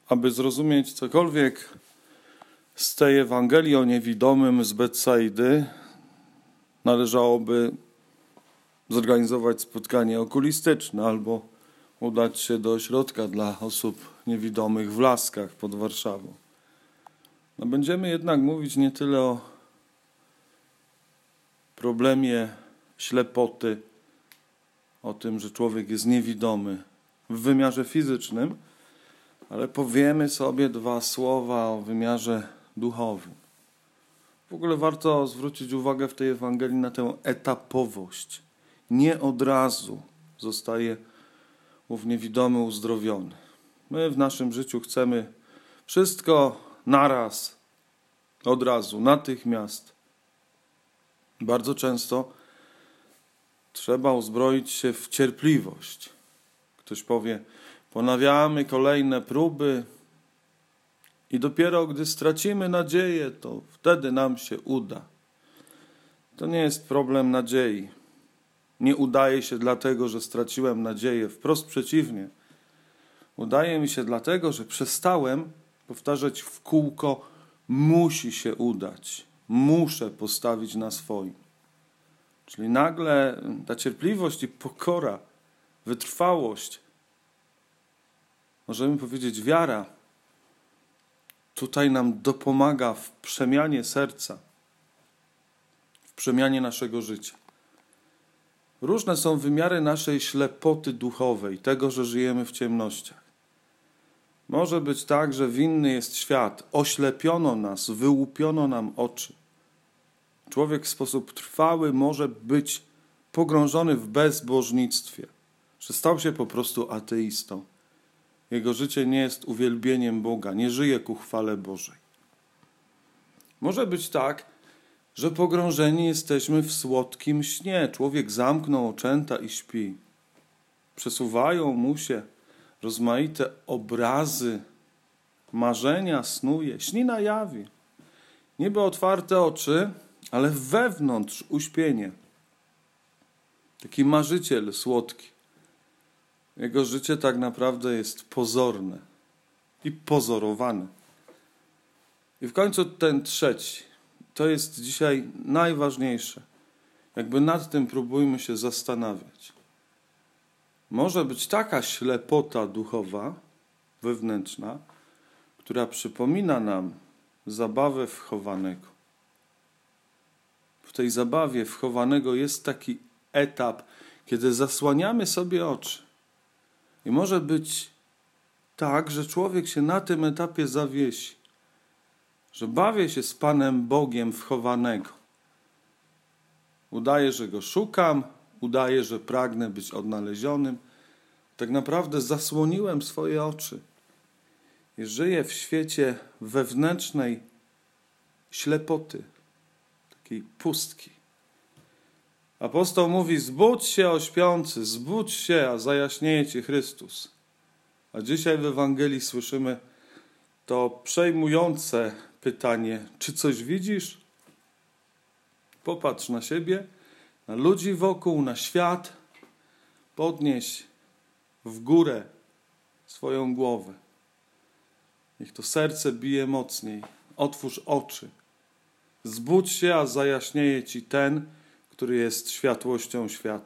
Aby zrozumieć cokolwiek z tej Ewangelii o niewidomym z Betsaidy, należałoby zorganizować spotkanie okulistyczne albo udać się do ośrodka dla osób niewidomych w Laskach pod Warszawą. Będziemy jednak mówić nie tyle o problemie ślepoty, o tym, że człowiek jest niewidomy w wymiarze fizycznym, ale powiemy sobie dwa słowa o wymiarze duchowym. W ogóle warto zwrócić uwagę w tej Ewangelii na tę etapowość. Nie od razu zostaje ów niewidomy uzdrowiony. My w naszym życiu chcemy wszystko naraz, od razu, natychmiast. Bardzo często trzeba uzbroić się w cierpliwość. Ktoś powie, ponawiamy kolejne próby i dopiero gdy stracimy nadzieję, to wtedy nam się uda. To nie jest problem nadziei. Nie udaje się dlatego, że straciłem nadzieję. Wprost przeciwnie. Udaje mi się dlatego, że przestałem powtarzać w kółko, musi się udać. Muszę postawić na swoim. Czyli nagle ta cierpliwość i pokora, wytrwałość, możemy powiedzieć wiara, tutaj nam dopomaga w przemianie serca, w przemianie naszego życia. Różne są wymiary naszej ślepoty duchowej, tego, że żyjemy w ciemnościach. Może być tak, że winny jest świat, oślepiono nas, wyłupiono nam oczy. Człowiek w sposób trwały może być pogrążony w bezbożnictwie, że stał się po prostu ateistą. Jego życie nie jest uwielbieniem Boga, nie żyje ku chwale Bożej. Może być tak, że pogrążeni jesteśmy w słodkim śnie. Człowiek zamknął oczęta i śpi. Przesuwają mu się rozmaite obrazy, marzenia snuje, śni na jawie. Niby otwarte oczy, ale wewnątrz uśpienie. Taki marzyciel słodki. Jego życie tak naprawdę jest pozorne i pozorowane. I w końcu ten trzeci. To jest dzisiaj najważniejsze. Jakby nad tym próbujmy się zastanawiać. Może być taka ślepota duchowa, wewnętrzna, która przypomina nam zabawę wchowanego. W tej zabawie wchowanego jest taki etap, kiedy zasłaniamy sobie oczy. I może być tak, że człowiek się na tym etapie zawiesi. Że bawię się z Panem Bogiem wchowanego. Udaję, że Go szukam, udaję, że pragnę być odnalezionym. Tak naprawdę zasłoniłem swoje oczy. I żyję w świecie wewnętrznej ślepoty, takiej pustki. Apostoł mówi, zbudź się, o śpiący, zbudź się, a zajaśnieje ci Chrystus. A dzisiaj w Ewangelii słyszymy to przejmujące pytanie, czy coś widzisz? Popatrz na siebie, na ludzi wokół, na świat. Podnieś w górę swoją głowę. Niech to serce bije mocniej. Otwórz oczy. Zbudź się, a zajaśnieje ci ten, który jest światłością świata.